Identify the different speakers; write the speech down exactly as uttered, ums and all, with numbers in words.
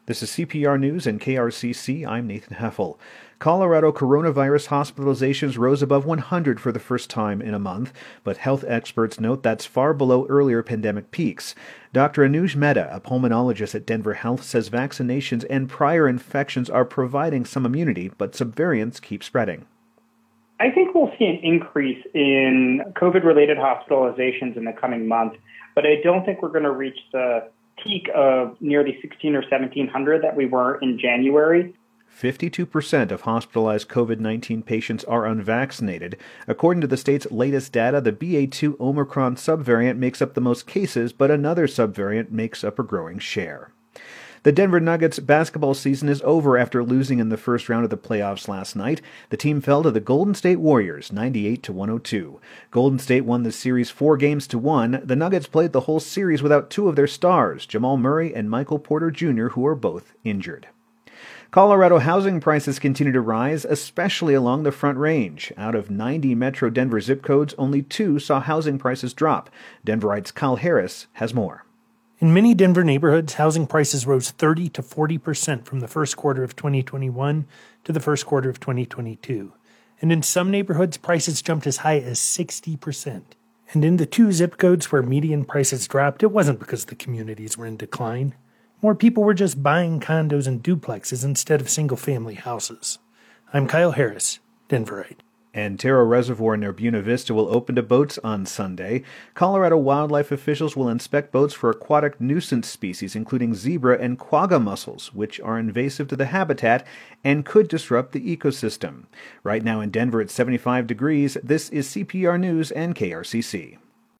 Speaker 1: This is C P R News and K R C C. I'm Nathan Heffel. Colorado coronavirus hospitalizations rose above one hundred for the first time in a month, but health experts note that's far below earlier pandemic peaks. Doctor Anuj Mehta, a pulmonologist at Denver Health, says vaccinations and prior infections are providing some immunity, but subvariants keep spreading.
Speaker 2: I think we'll see an increase in COVID-related hospitalizations in the coming month, but I don't think we're going to reach the peak of nearly sixteen or seventeen hundred that we were in January.
Speaker 1: fifty-two percent of hospitalized COVID nineteen patients are unvaccinated. According to the state's latest data, the B A two Omicron subvariant makes up the most cases, but another subvariant makes up a growing share. The Denver Nuggets basketball season is over after losing in the first round of the playoffs last night. The team fell to the Golden State Warriors, ninety-eight to one oh two. Golden State won the series four games to one. The Nuggets played the whole series without two of their stars, Jamal Murray and Michael Porter Junior, who are both injured. Colorado housing prices continue to rise, especially along the Front Range. Out of ninety Metro Denver zip codes, only two saw housing prices drop. Denverite's Kyle Harris has more.
Speaker 3: In many Denver neighborhoods, housing prices rose thirty to forty percent from the first quarter of twenty twenty-one to the first quarter of twenty twenty-two. And in some neighborhoods, prices jumped as high as sixty percent. And in the two zip codes where median prices dropped, it wasn't because the communities were in decline. More people were just buying condos and duplexes instead of single-family houses. I'm Kyle Harris, Denverite.
Speaker 1: Antero Reservoir near Buena Vista will open to boats on Sunday. Colorado wildlife officials will inspect boats for aquatic nuisance species, including zebra and quagga mussels, which are invasive to the habitat and could disrupt the ecosystem. Right now in Denver, it's seventy-five degrees. This is C P R News and K R C C.